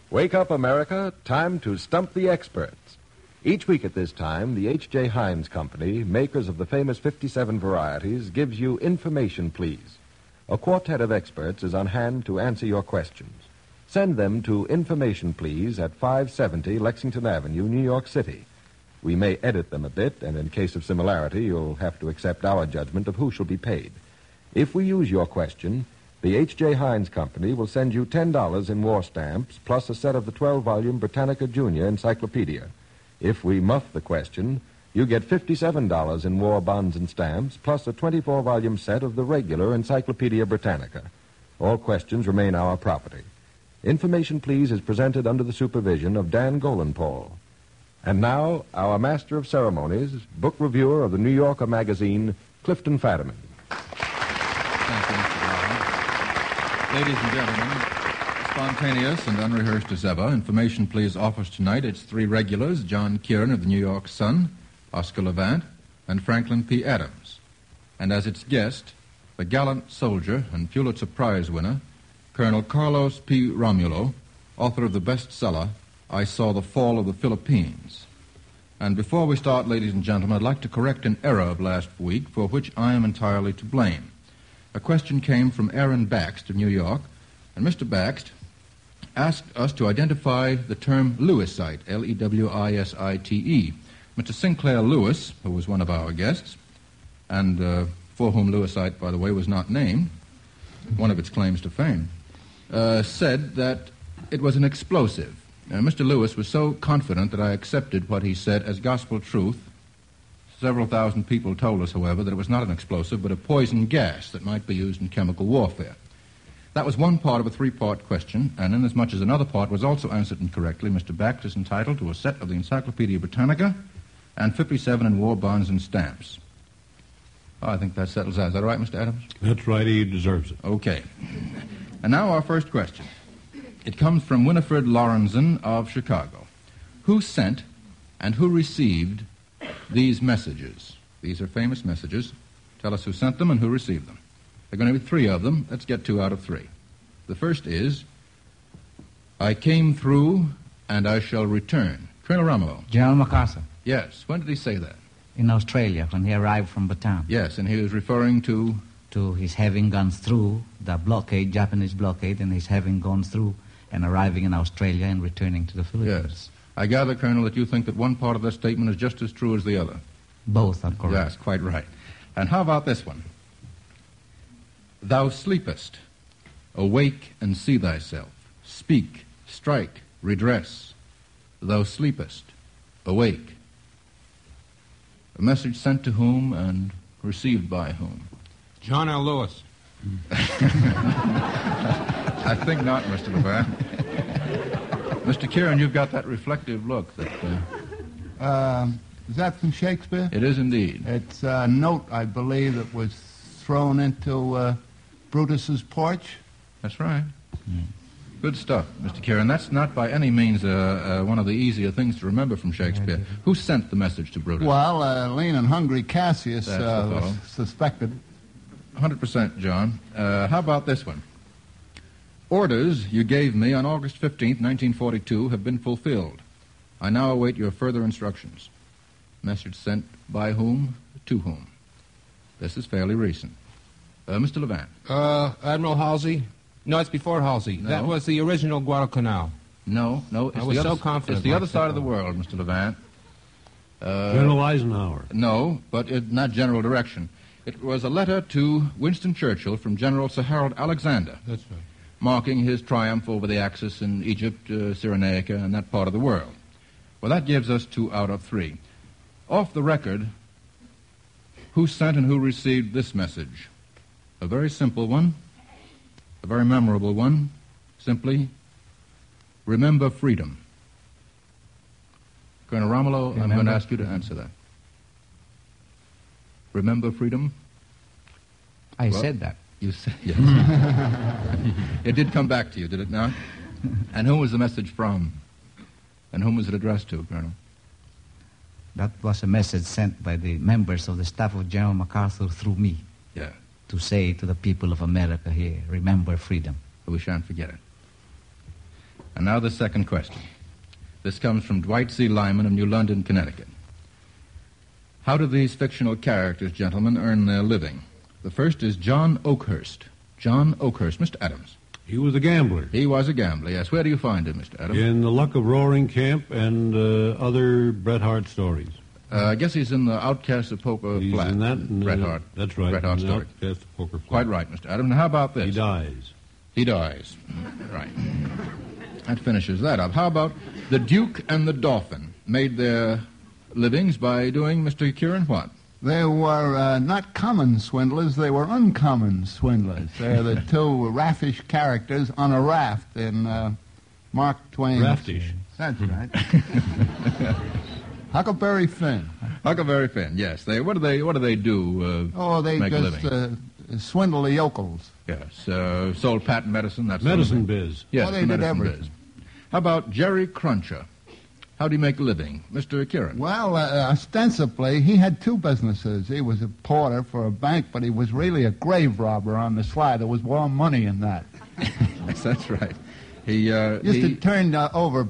Wake up, America. Time to stump the experts. Each week at this time, the H.J. Heinz Company, makers of the famous 57 varieties, gives you Information Please. A quartet of experts is on hand to answer your questions. Send them to Information Please at 570 Lexington Avenue, New York City. We may edit them a bit, and in case of similarity, you'll have to accept our judgment of who shall be paid. If we use your question, the H.J. Heinz Company will send you $10 in war stamps, plus a set of the 12-volume Britannica Junior Encyclopedia. If we muff the question, you get $57 in war bonds and stamps, plus a 24-volume set of the regular Encyclopedia Britannica. All questions remain our property. Information Please is presented under the supervision of Dan Golenpaul. And now, our master of ceremonies, book reviewer of the New Yorker magazine, Clifton Fadiman. Thank you, Mr. Brown. Ladies and gentlemen, spontaneous and unrehearsed as ever, Information Please offers tonight its three regulars, John Kieran of the New York Sun, Oscar Levant, and Franklin P. Adams. And as its guest, the gallant soldier and Pulitzer Prize winner, Colonel Carlos P. Romulo, author of the bestseller, I Saw the Fall of the Philippines. And before we start, ladies and gentlemen, I'd like to correct an error of last week for which I am entirely to blame. A question came from Aaron Baxt of New York, and Mr. Baxt asked us to identify the term Lewisite, Lewisite. Mr. Sinclair Lewis, who was one of our guests, and for whom Lewisite, by the way, was not named, one of its claims to fame, said that it was an explosive. Mr. Lewis was so confident that I accepted what he said as gospel truth. Several thousand people told us, however, that it was not an explosive, but a poison gas that might be used in chemical warfare. That was one part of a three-part question, and inasmuch as another part was also answered incorrectly, Mr. Baxt is entitled to a set of the Encyclopedia Britannica and 57 in war bonds and stamps. I think that settles that. Is that right, Mr. Adams? That's right. He deserves it. Okay. And now our first question. It comes from Winifred Lorenzen of Chicago. Who sent and who received these messages? These are famous messages. Tell us who sent them and who received them. There are going to be three of them. Let's get 2 out of 3. The first is, I came through and I shall return. Colonel Romulo. General MacArthur. Yes. When did he say that? In Australia, when he arrived from Bataan. Yes, and he was referring to his having gone through the blockade, Japanese blockade, and his having gone through and arriving in Australia and returning to the Philippines. Yes. I gather, Colonel, that you think that one part of that statement is just as true as the other. Both are correct. Yes, quite right. And how about this one? Thou sleepest. Awake and see thyself. Speak, strike, redress. Thou sleepest. Awake. A message sent to whom and received by whom? John L. Lewis. I think not, Mr. Levant. Mr. Kieran, you've got that reflective look. Is that from Shakespeare? It is indeed. It's a note, I believe, that was thrown into Brutus's porch. That's right. Good stuff, Mr. Kieran. That's not by any means one of the easier things to remember from Shakespeare. Who sent the message to Brutus? Well, lean and hungry Cassius was suspected. 100%, John. How about this one? Orders you gave me on August 15th, 1942 have been fulfilled. I now await your further instructions. Message sent by whom, to whom? This is fairly recent. Mr. Levant. Admiral Halsey? No, it's before Halsey. No. That was the original Guadalcanal. No. I was so confident. It's the other side of the world, Mr. Levant. General Eisenhower. No, but in that general direction. It was a letter to Winston Churchill from General Sir Harold Alexander. That's right. Marking his triumph over the Axis in Egypt, Cyrenaica, and that part of the world. Well, that gives us 2 out of 3. Off the record, who sent and who received this message? A very simple one, a very memorable one. Simply, remember freedom. Colonel Romulo, I'm going to ask you to answer that. Remember freedom? I said that. You said, yes. It did come back to you, did it not? And who was the message from? And whom was it addressed to, Colonel? That was a message sent by the members of the staff of General MacArthur through me. Yeah. To say to the people of America here, remember freedom. We shan't forget it. And now the second question. This comes from Dwight C. Lyman of New London, Connecticut. How do these fictional characters, gentlemen, earn their living? The first is John Oakhurst. John Oakhurst. Mr. Adams. He was a gambler. He was a gambler, yes. Where do you find him, Mr. Adams? In The Luck of Roaring Camp and other Bret Hart stories. I guess he's in the Outcasts of Poker He's Flat. in that. And, Bret Hart. That's right. Bret Hart in story. Outcast of Poker Flat. Quite right, Mr. Adams. Now, how about this? He dies. He dies. Right. That finishes that up. How about the Duke and the Dolphin made their livings by doing, Mr. Kieran, what? They were not common swindlers, they were uncommon swindlers. They're the two raffish characters on a raft in Mark Twain's... Raftish. That's right. Huckleberry Finn. Huckleberry Finn, yes. What do they do? They make a just living? Swindle the yokels. Yes. Sold patent medicine. That's Medicine biz. Yes, they the did medicine everything. biz. How about Jerry Cruncher? How do you make a living, Mr. Kieran? Well, ostensibly, he had two businesses. He was a porter for a bank, but he was really a grave robber on the sly. There was more money in that. Yes, that's right. He Used to turn over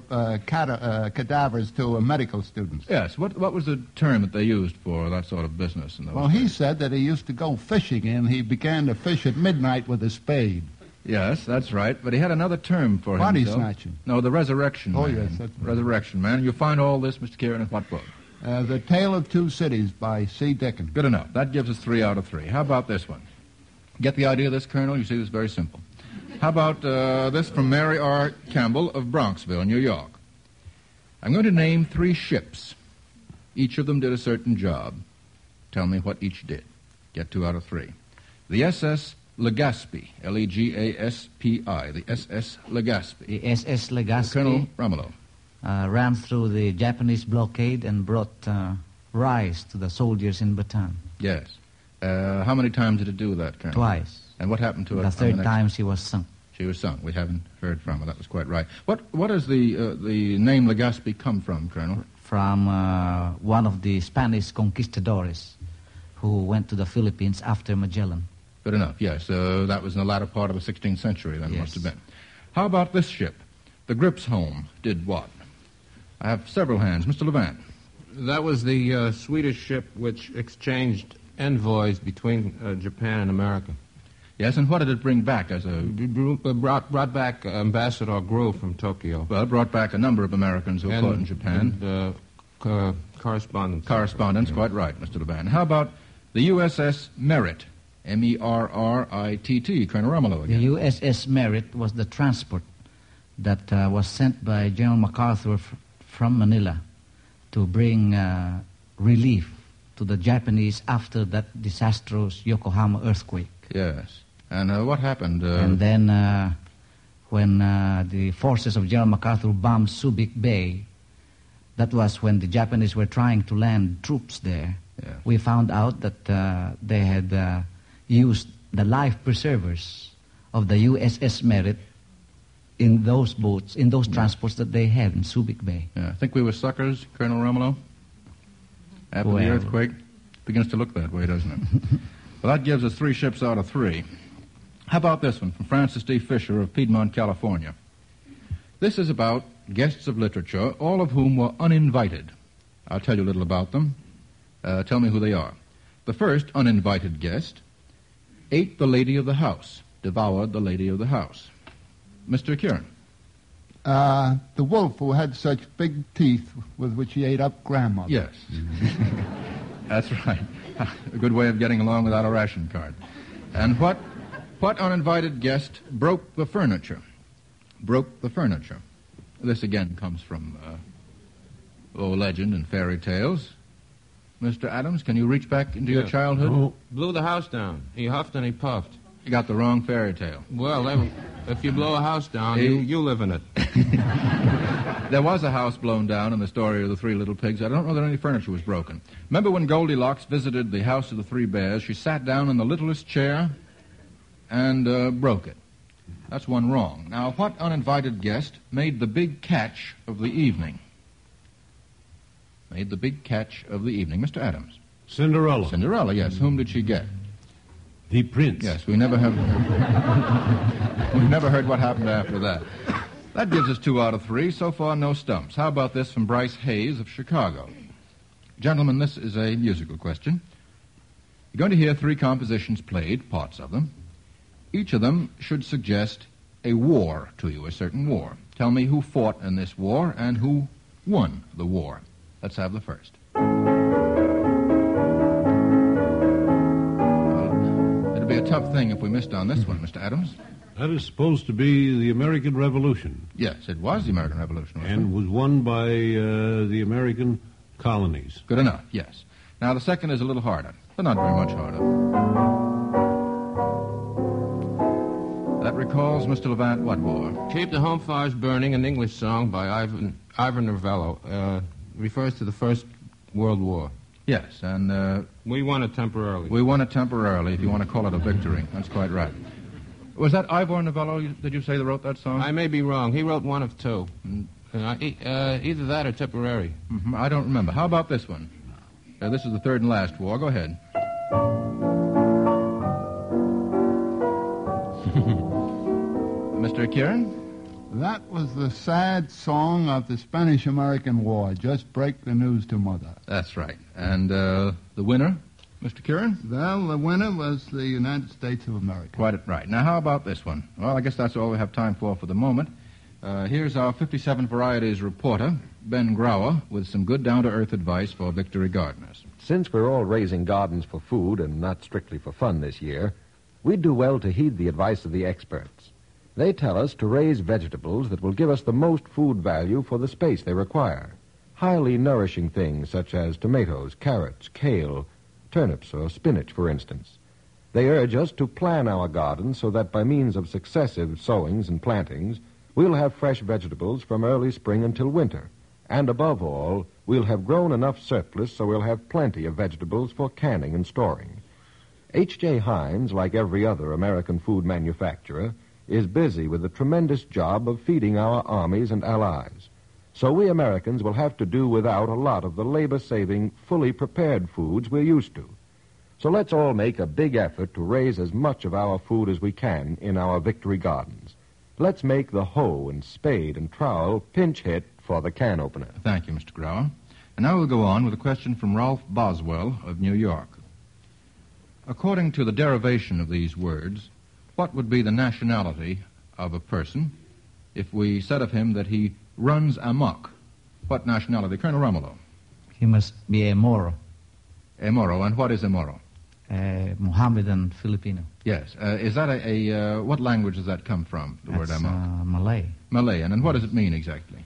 cadavers to medical students. Yes. What was the term that they used for that sort of business? In those Well, he days? said that he used to go fishing, and he began to fish at midnight with a spade. Yes, that's right. But he had another term for Body himself. snatching. No, the Resurrection Oh, Man. yes, that's right. Resurrection Man. You'll find all this, Mr. Kieran, in what book? The Tale of Two Cities by C. Dickens. Good enough. That gives us 3 out of 3. How about this one? Get the idea of this, Colonel? You see, this is very simple. How about this from Mary R. Campbell of Bronxville, New York? I'm going to name 3 ships. Each of them did a certain job. Tell me what each did. Get 2 out of 3. The SS Legazpi, Legaspi, the SS Legazpi. The SS Legazpi Colonel Romulo. ran through the Japanese blockade and brought rice to the soldiers in Bataan. Yes. How many times did it do that, Colonel? Twice. And what happened to it? The third time she was sunk. She was sunk. We haven't heard from her. That was quite right. What does the name Legazpi come from, Colonel? From one of the Spanish conquistadores who went to the Philippines after Magellan. Good enough, yes. That was in the latter part of the 16th century, then, Yes. must have been. How about this ship? The Gripsholm did what? I have several hands. Mr. Levant. That was the Swedish ship which exchanged envoys between Japan and America. Yes, and what did it bring back as a... Brought back Ambassador Grove from Tokyo. Well, it brought back a number of Americans who fought in Japan. And correspondence. Correspondence, quite right, Mr. Levant. How about the USS Merit? M-E-R-R-I-T-T, Colonel Romulo again. The USS Merit was the transport that was sent by General MacArthur from Manila to bring relief to the Japanese after that disastrous Yokohama earthquake. Yes. And what happened? And then when the forces of General MacArthur bombed Subic Bay, that was when the Japanese were trying to land troops there. Yeah. We found out that they had used the life preservers of the USS Merit in those boats, in those transports that they had in Subic Bay. Yeah. Think we were suckers, Colonel Romulo? After the Well. earthquake? Begins to look that way, doesn't it? Well, that gives us 3 ships out of 3. How about this one from Francis D. Fisher of Piedmont, California? This is about guests of literature, all of whom were uninvited. I'll tell you a little about them. Tell me who they are. The first uninvited guest ate the lady of the house, devoured the lady of the house. Mr. Kieran. The wolf who had such big teeth with which he ate up grandmother. Yes. That's right. A good way of getting along without a ration card. And what uninvited guest broke the furniture? Broke the furniture. This again comes from old legend and fairy tales. Mr. Adams, can you reach back into your childhood? Oh, blew the house down. He huffed and he puffed. You got the wrong fairy tale. Well, if you blow a house down, you live in it. There was a house blown down in the story of the 3 little pigs. I don't know that any furniture was broken. Remember when Goldilocks visited the house of the 3 bears? She sat down in the littlest chair and broke it. That's one wrong. Now, what uninvited guest made the big catch of the evening? Made the big catch of the evening. Mr. Adams. Cinderella. Cinderella, yes. Whom did she get? The prince. Yes, we never have... We've never heard what happened after that. That gives us 2 out of 3. So far, no stumps. How about this from Bryce Hayes of Chicago? Gentlemen, this is a musical question. You're going to hear 3 compositions played, parts of them. Each of them should suggest a war to you, a certain war. Tell me who fought in this war and who won the war. Let's have the first. It'd be a tough thing if we missed on this one, Mr. Adams. That is supposed to be the American Revolution. Yes, it was the American Revolution, wasn't And was won by the American colonies. it? Good enough, yes. Now, the second is a little harder, but not very much harder. That recalls, Mr. Levant, what war? Keep the Home Fires Burning, an English song by Ivor Novello, refers to the First World War. Yes, and We won it temporarily. we won it temporarily, if you want to call it a victory. That's quite right. Was that Ivor Novello, did you say, that wrote that song? I may be wrong. He wrote one of 2. Either that or Tipperary. I don't remember. How about this one? This is the third and last war. Go ahead. Mr. Kieran? That was the sad song of the Spanish-American War. Just break the news to Mother. That's right. And the winner, Mr. Kieran? Well, the winner was the United States of America. Quite right. Now, how about this one? Well, I guess that's all we have time for the moment. Here's our 57 Varieties reporter, Ben Grauer, with some good down-to-earth advice for Victory gardeners. Since we're all raising gardens for food and not strictly for fun this year, we'd do well to heed the advice of the experts. They tell us to raise vegetables that will give us the most food value for the space they require. Highly nourishing things such as tomatoes, carrots, kale, turnips, or spinach, for instance. They urge us to plan our gardens so that by means of successive sowings and plantings, we'll have fresh vegetables from early spring until winter. And above all, we'll have grown enough surplus so we'll have plenty of vegetables for canning and storing. H.J. Heinz, like every other American food manufacturer, is busy with the tremendous job of feeding our armies and allies. So we Americans will have to do without a lot of the labor-saving, fully prepared foods we're used to. So let's all make a big effort to raise as much of our food as we can in our Victory gardens. Let's make the hoe and spade and trowel pinch hit for the can opener. Thank you, Mr. Grauer. And now we'll go on with a question from Ralph Boswell of New York. According to the derivation of these words, what would be the nationality of a person if we said of him that he runs amok? What nationality? Colonel Romulo. He must be a Moro, A Moro. And what is a Moro? a Mohammedan Filipino. Yes. Is that what language does that come from, the word That's amok? Malay. Malay. And what does it mean exactly?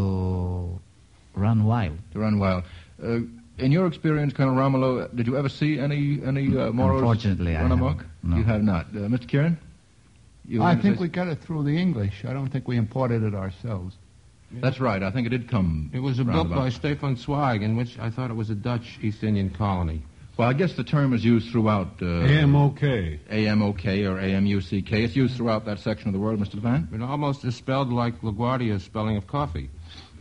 To run wild. To run wild. In your experience, Colonel Romulo, did you ever see any Moros Unfortunately, I run haven't. amok? No. You have not. Mr. Kieran? You I wanted to think say- we got it through the English. I don't think we imported it ourselves. That's right. I think it did come. It was a book roundabout. by Stefan Zweig, in which I thought it was a Dutch East Indian colony. Well, I guess the term is used throughout. AMOK. AMOK or AMUCK. It's used throughout that section of the world, Mr. Levant. It almost is spelled like LaGuardia's spelling of coffee.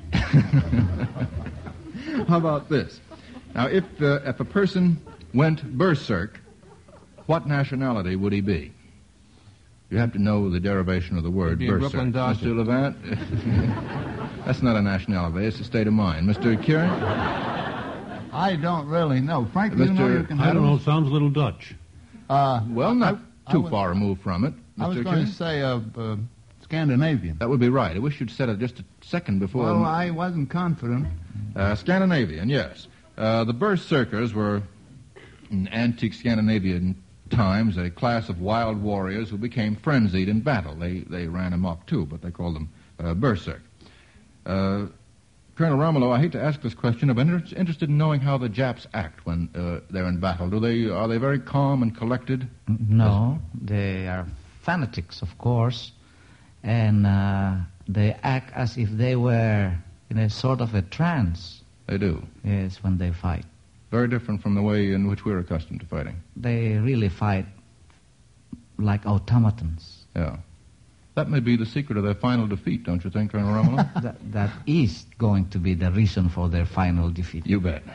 How about this? Now, if a person went berserk, what nationality would he be? You have to know the derivation of the word He'd be a berserk. Brooklyn Dodger. Mr. Levant? That's not a nationality. It's a state of mind. Mr. Kieran? I don't really know. Frank, do you know Mr. you can I don't know. Sounds a little Dutch. Well, not I too was- far removed from it. I was Mr. going Kieran? to say Scandinavian. That would be right. I wish you'd said it just a second before. Well, I wasn't confident. Scandinavian, yes. The berserkers were, in antique Scandinavian times, a class of wild warriors who became frenzied in battle. They ran amok too, but they called them berserk. Colonel Romulo, I hate to ask this question, but I'm interested in knowing how the Japs act when they're in battle. Are they very calm and collected? No, they are fanatics, of course, and they act as if they were in a sort of a trance. They do. Yes, when they fight. Very different from the way in which we're accustomed to fighting. They really fight like automatons. Yeah. That may be the secret of their final defeat, don't you think, Colonel Romulo? That is going to be the reason for their final defeat. You bet.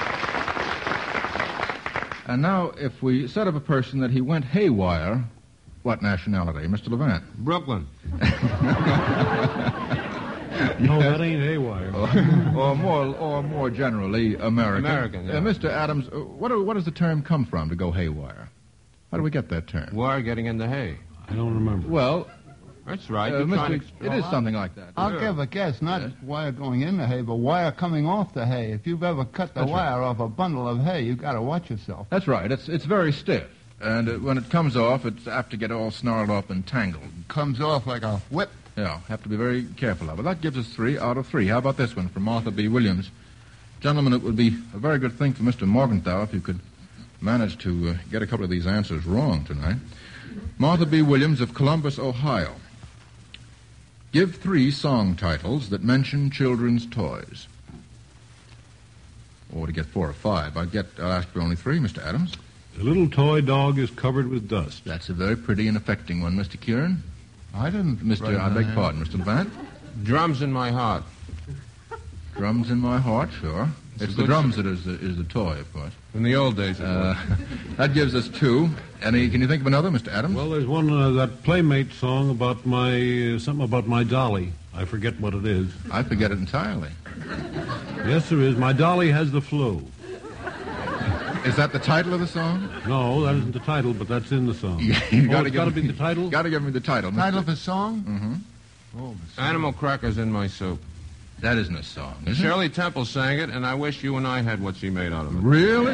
And now, if we said of a person that he went haywire What nationality? Mr. Levant? Brooklyn. No, that ain't haywire. or more generally, American. American, yeah. Mr. Adams, what does the term come from, to go haywire? How do we get that term? Wire getting in the hay. I don't remember. Well, That's right. You're trying to it is something like that. I'll give a guess, not wire going in the hay, but wire coming off the hay. If you've ever cut the wire off a bundle of hay, you've got to watch yourself. That's right. It's very stiff. And when it comes off, it's apt to get all snarled up and tangled. Comes off like a whip. Yeah, have to be very careful of it. That gives us 3 out of 3. How about this one from Martha B. Williams? Gentlemen, it would be a very good thing for Mr. Morgenthau if you could manage to get a couple of these answers wrong tonight. Martha B. Williams of Columbus, Ohio. Give 3 song titles that mention children's toys. Or to get 4 or 5. I'll ask for only 3, Mr. Adams. The little toy dog is covered with dust. That's a very pretty and affecting one, Mr. Kieran. I didn't. I beg pardon, Mr. Levant. Drums in my heart. Drums in my heart, sure. It's the drums that is the toy, of course. In the old days, it was. That gives us 2. Can you think of another, Mr. Adams? Well, there's one, that Playmate song about something about my dolly. I forget what it is. I forget it entirely. Yes, there is. My dolly has the flu. Is that the title of the song? No, that isn't the title, but that's in the song. You got to be the title? Got to give me the title. Title of a song? Mm-hmm. Oh, Animal crackers in my soup. That isn't a song, is it? Shirley Temple sang it, and I wish you and I had what she made out of it. Really?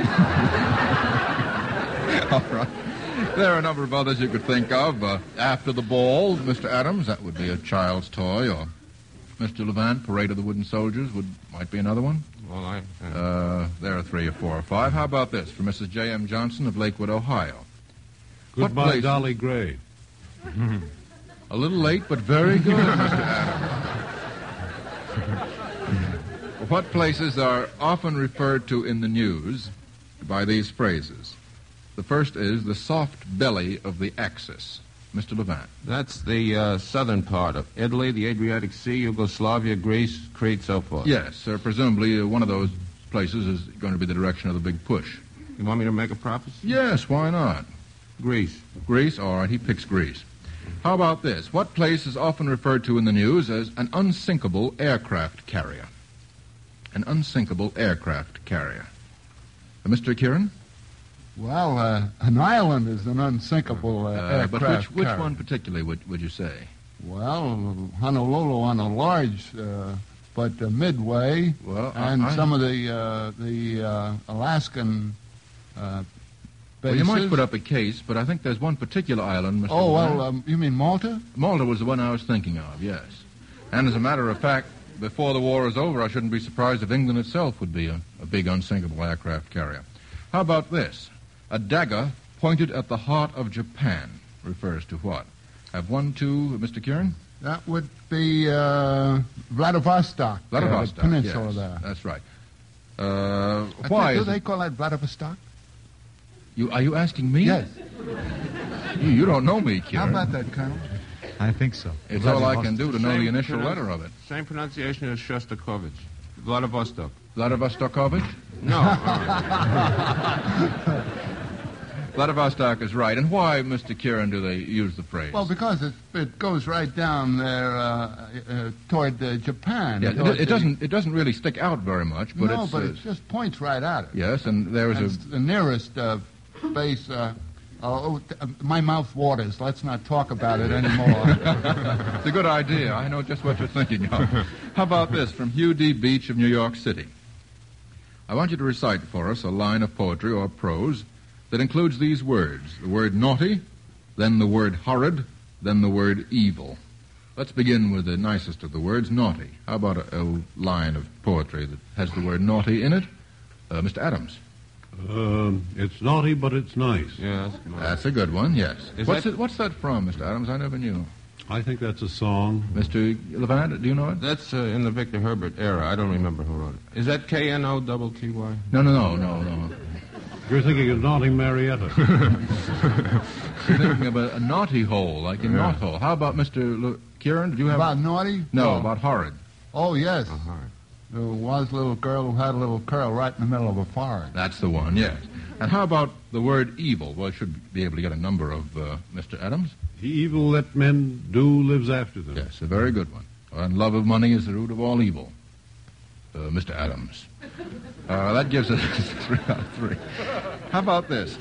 All right. There are a number of others you could think of. After the Ball, Mr. Adams, that would be a child's toy. Or Mr. Levant, Parade of the Wooden Soldiers, might be another one. Well, There are 3 or 4 or 5. How about this from Mrs. J.M. Johnson of Lakewood, Ohio? Goodbye, Dolly Gray. A little late, but very good, Mr. Adams. What places are often referred to in the news by these phrases? The first is the soft belly of the Axis. Mr. Levant. That's the southern part of Italy, the Adriatic Sea, Yugoslavia, Greece, Crete, so forth. Yes, presumably one of those places is going to be the direction of the big push. You want me to make a prophecy? Yes, why not? Greece. Greece? All right, he picks Greece. How about this? What place is often referred to in the news as an unsinkable aircraft carrier? An unsinkable aircraft carrier. Mr. Kieran? Well, an island is an unsinkable aircraft But which carrier. one particularly would you say? Well, Honolulu on a large, but Midway, Well, and some of the Alaskan bases. Well, you might put up a case, but I think there's one particular island, Mr. Oh, Levant. well, you mean Malta? Malta was the one I was thinking of, yes. And as a matter of fact, before the war is over, I shouldn't be surprised if England itself would be a big unsinkable aircraft carrier. How about this? A dagger pointed at the heart of Japan refers to what? Have 1, 2, Mr. Kieran? That would be Vladivostok. Vladivostok, the peninsula yes, there. that's right. I Why think, is do they call that Vladivostok? Are you asking me? Yes. You don't know me, How Kieran. about that, Colonel? I think so. It's all I can do to know the initial pronoun- letter of it. Same pronunciation as Shostakovich. Vladivostok. Vladivostokovich? No. Vladivostok is right. And why, Mr. Kieran, do they use the phrase? Well, because it goes right down there toward Japan. Yeah, toward it doesn't really stick out very much, but no, it's but it just points right at it. yes, and there's It's the nearest base. My mouth waters. Let's not talk about it anymore. it's a good idea. I know just what you're thinking of. How about this from Hugh D. Beach of New York City? I want you to recite for us a line of poetry or prose that includes these words: the word naughty, then the word horrid, then the word evil. Let's begin with the nicest of the words, naughty. How about a line of poetry that has the word naughty in it? Mr. Adams. It's naughty, but it's nice. Yes. That's a good one, yes. Is What's that from, Mr. Adams? I never knew. I think that's a song. Mr. Levant, do you know it? That's in the Victor Herbert era. I don't remember who wrote it. Is that K-N-O-T-T-Y? No. You're thinking of Naughty Marietta. You're thinking of a naughty hole, like in knot hole. How about Mr. Kieran? Did you have About naughty? No, about horrid. Oh, yes. There was a little girl who had a little curl right in the middle of a forehead. That's the one, yes. And how about the word evil? Well, I should be able to get a number of Mr. Adams. The evil that men do lives after them. Yes, a very good one. And love of money is the root of all evil. Mr. Adams. That gives us 3 out of 3. How about this?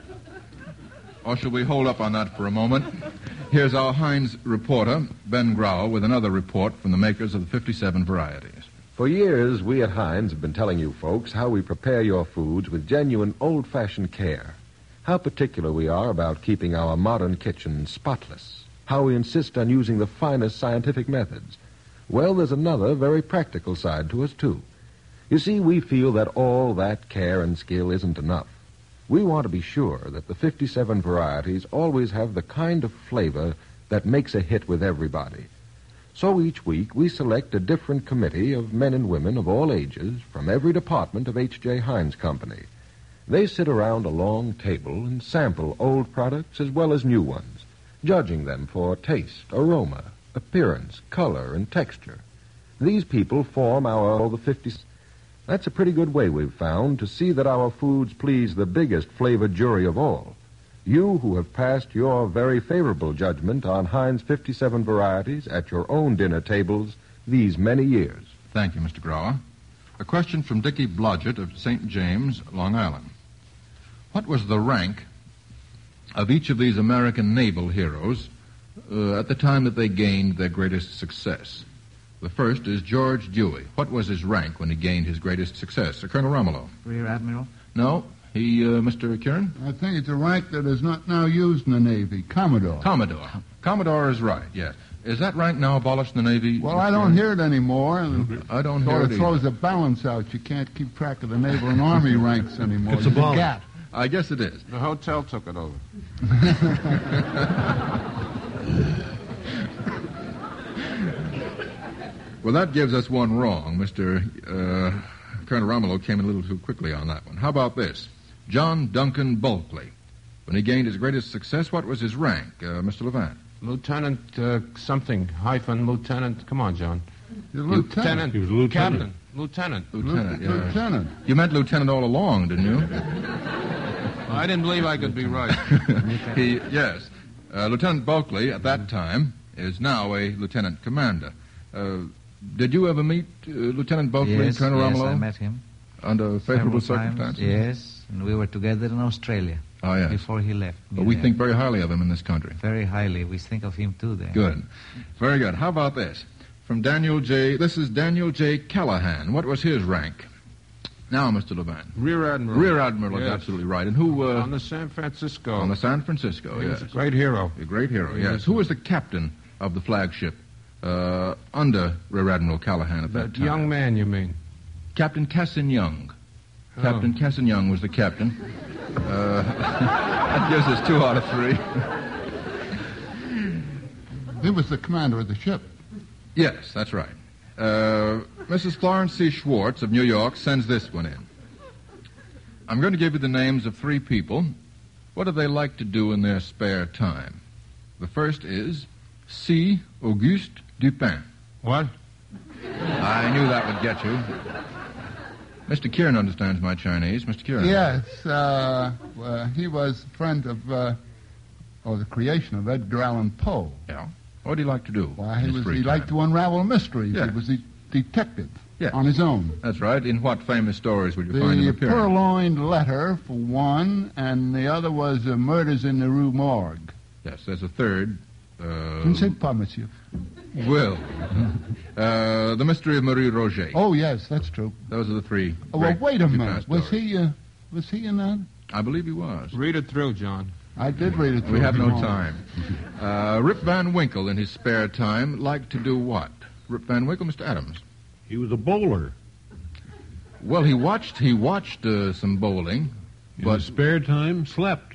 Or shall we hold up on that for a moment? Here's our Heinz reporter, Ben Grau, with another report from the makers of the 57 varieties. For years, we at Heinz have been telling you folks how we prepare your foods with genuine old-fashioned care. How particular we are about keeping our modern kitchen spotless. How we insist on using the finest scientific methods. Well, there's another very practical side to us, too. You see, we feel that all that care and skill isn't enough. We want to be sure that the 57 varieties always have the kind of flavor that makes a hit with everybody. So each week we select a different committee of men and women of all ages from every department of H.J. Heinz Company. They sit around a long table and sample old products as well as new ones, judging them for taste, aroma, appearance, color, and texture. These people form the 50. That's a pretty good way, we've found, to see that our foods please the biggest flavor jury of all. You who have passed your very favorable judgment on Heinz 57 varieties at your own dinner tables these many years. Thank you, Mr. Grauer. A question from Dickie Blodgett of St. James, Long Island. What was the rank of each of these American naval heroes at the time that they gained their greatest success? The first is George Dewey. What was his rank when he gained his greatest success? Colonel Romulo. Rear Admiral? No. Mr. Kieran? I think it's a rank that is not now used in the Navy. Commodore. Commodore. Commodore is right, yes. Is that rank now abolished in the Navy? Well, I don't hear it anymore. I don't hear So it it throws either. the balance out. You can't keep track of the naval and army ranks anymore. It's There's a abolished. gap. I guess it is. The hotel took it over. Well, that gives us one wrong. Mr. Colonel Romulo came in a little too quickly on that one. How about this? John Duncan Bulkley. When he gained his greatest success, what was his rank, Mr. Levant? Lieutenant something, hyphen, lieutenant. Come on, John. He's a lieutenant. He was a lieutenant. Captain. Lieutenant. Lieutenant, yeah. Lieutenant. You meant lieutenant all along, didn't you? I didn't believe I could be right. Yes. Lieutenant Bulkley, at that time, is now a lieutenant commander. Did you ever meet Lieutenant Bulkley, Yes, Colonel yes, Romulo? I met him. Under favorable several times. circumstances? Yes, and we were together in Australia Oh, yes. before he left. me But we there. think very highly of him in this country. Very highly. We think of him too there. Good. Very good. How about this? From Daniel J. This is Daniel J. Callahan. What was his rank? Now, Mr. Levant. Rear Admiral. Rear Admiral is Yes. absolutely right. And who... On the San Francisco. on the San Francisco, He yes. was a great hero. A great hero, yes. Who was the captain of the flagship under Rear Admiral Callahan at that That time? young man, you mean? Captain Cassin Young. Oh. Captain Cassin Young was the captain. That gives us 2 out of 3. He was the commander of the ship. Yes, that's right. Mrs. Florence C. Schwartz of New York sends this one in. I'm going to give you the names of 3 people. What do they like to do in their spare time? The first is C. Auguste Dupin. What? I knew that would get you. Mr. Kieran understands my Chinese. Mr. Kieran. Yes, he was a friend of, the creation of Edgar Allan Poe. Yeah. What do you like to do? Why, in his free he liked time? to unravel mysteries. Yeah. He was a detective Yes. on his own. That's right. In what famous stories would you find him The appearing? Purloined Letter, for one, and the other was Murders in the Rue Morgue. Yes, there's a third. Je ne sais pas, monsieur. Will. The Mystery of Marie Roget. Oh, yes, that's true. Those are the 3. Oh, well, great wait a Dupin minute. Was stories. he in that? I believe he was. Read it through, John. I did read it through. We have no Oh. time. Rip Van Winkle, in his spare time, liked to do what? Rip Van Winkle, Mr. Adams. He was a bowler. Well, he watched some bowling, In but his spare time, slept.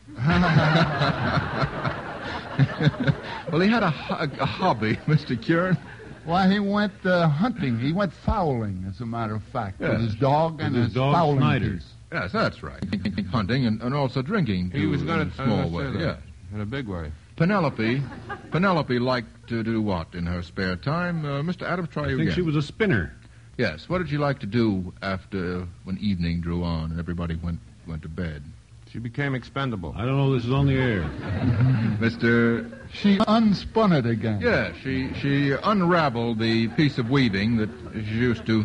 well, he had a hobby, Mr. Kieran. Why, he went hunting. He went fowling, as a matter of fact, Yes. with his dog and With his his dog, fowling Snyder. piece. Yes, that's right. Hunting and also drinking. He was in going a to small way. that. Yeah. In a big way. Penelope liked to do what in her spare time? Mr. Adams, try I you think again. she was a spinner. Yes. What did you like to do after when evening drew on and everybody went to bed? She became expendable. I don't know. This is on the air. Mr. She unspun it again. Yeah, she unraveled the piece of weaving that she used to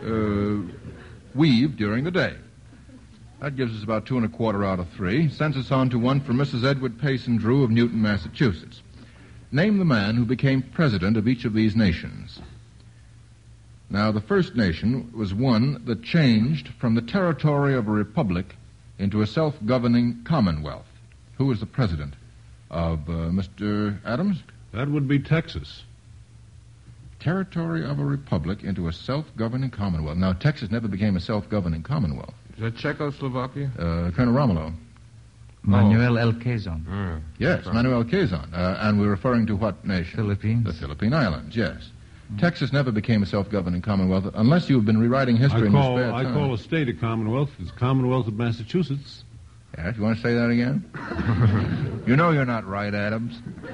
weave during the day. That gives us about 2 1/4 out of 3. Sends us on to one from Mrs. Edward Payson Drew of Newton, Massachusetts. Name the man who became president of each of these nations. Now, the first nation was one that changed from the territory of a republic into a self-governing commonwealth. Who was the president of Mr. Adams? That would be Texas. Territory of a republic into a self-governing commonwealth. Now, Texas never became a self-governing commonwealth. Is that Czechoslovakia? Colonel Romulo. Manuel L. Quezon. Yes, Manuel Quezon. And we're referring to what nation? Philippines. The Philippine Islands, yes. Texas never became a self-governing commonwealth unless you've been rewriting history in your spare time. I call a state a commonwealth. It's Commonwealth of Massachusetts. Yes, you want to say that again? You know you're not right, Adams.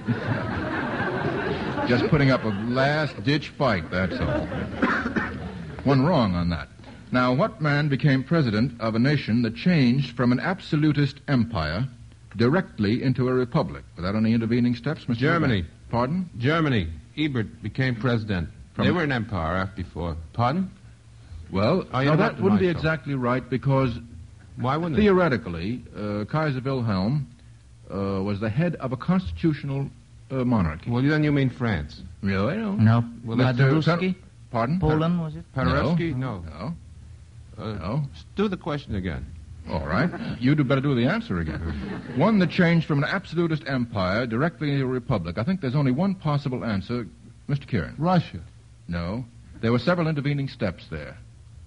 Just putting up a last-ditch fight, that's all. One wrong on that. Now, what man became president of a nation that changed from an absolutist empire directly into a republic without any intervening steps, Mr. Germany. Levin? Pardon? Germany. Ebert became president. They were an empire before. Pardon? Well, no, that wouldn't be exactly right because why wouldn't theoretically, Kaiser Wilhelm was the head of a constitutional monarchy. Well, then you mean France. Really? No. Well, Paderewski? Pardon? Poland, was it? Paderewski? No. No. Do the question again. All right. You'd better do the answer again. One that changed from an absolutist empire directly into a republic. I think there's only one possible answer. Mr. Kieran. Russia. No. There were several intervening steps there.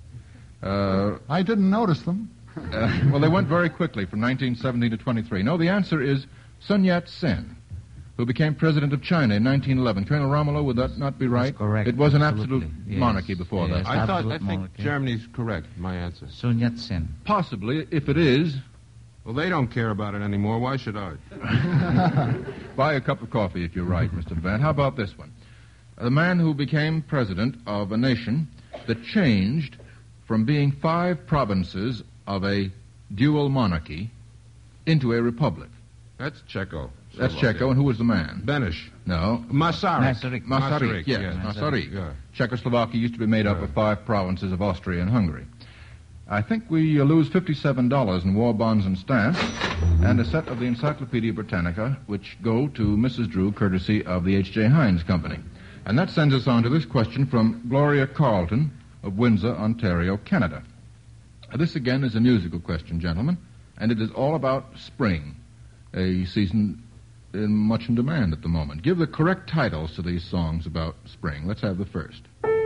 I didn't notice them. Well, they went very quickly from 1917 to 23. No, the answer is Sun Yat-sen, who became president of China in 1911. Colonel Romulo, would that not be right? That's correct. It was an Absolutely. absolute monarchy before Yes. that. I think Germany's correct, my answer. Sun Yat-sen. Possibly, if it is, Well, they don't care about it anymore. Why should I? buy a cup of coffee if you're right, Mr. Van. How about this one? The man who became president of a nation that changed from being 5 provinces of a dual monarchy into a republic. That's Checo. That's Checo, and who was the man? Benish. No. Masaryk. Masaryk, yes. yeah. Masaryk. Yeah. Czechoslovakia used to be made up of 5 provinces of Austria and Hungary. I think we lose $57 in war bonds and stamps and a set of the Encyclopedia Britannica, which go to Mrs. Drew, courtesy of the H.J. Heinz Company. And that sends us on to this question from Gloria Carlton of Windsor, Ontario, Canada. This, again, is a musical question, gentlemen, and it is all about spring, a season much in demand at the moment. Give the correct titles to these songs about spring. Let's have the first.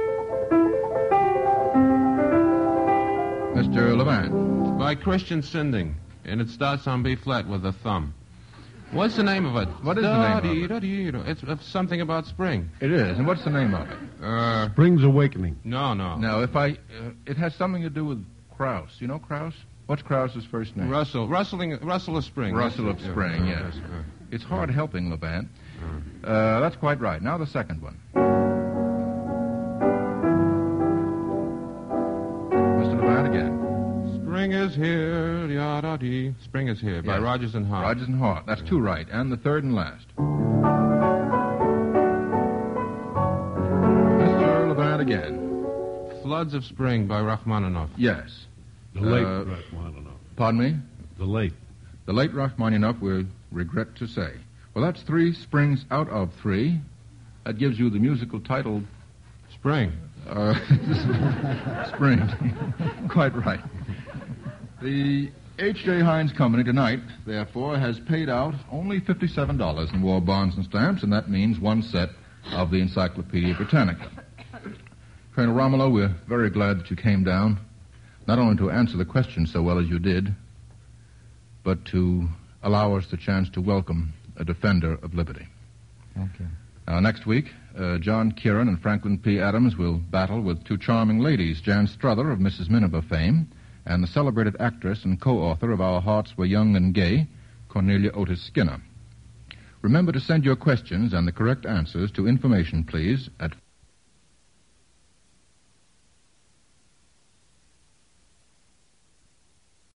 Mr. Levant. By Christian Sinding, and it starts on B flat with a thumb. What's the name of it? What is the name of it? It's something about spring. It is, and what's the name of it? Spring's Awakening. No. Now, it has something to do with Krauss. You know Krauss? What's Krauss's first name? Russell of Spring. Russell of Spring, yes. It's hard helping, Levant. That's quite right. Now the second one. Mr. Levant again. Spring is here, yada-dee. Spring is here, by Yes. Rodgers and Hart. Rodgers and Hart. That's 2 right. And the third and last. Mr. Levant again. Floods of Spring by Rachmaninoff. Yes. The late Rachmaninoff. Pardon me? The late. The late Rachmaninoff, we regret to say. Well, that's 3 springs out of 3. That gives you the musical title, Spring. Spring. Quite right. The H.J. Heinz Company tonight, therefore, has paid out only $57 in war bonds and stamps, and that means 1 set of the Encyclopedia Britannica. Colonel Romulo, we're very glad that you came down, not only to answer the question so well as you did, but to allow us the chance to welcome a defender of liberty. Thank you. Next week, John Kieran and Franklin P. Adams will battle with 2 charming ladies, Jan Struther of Mrs. Miniver fame, and the celebrated actress and co-author of Our Hearts Were Young and Gay, Cornelia Otis Skinner. Remember to send your questions and the correct answers to information, please, at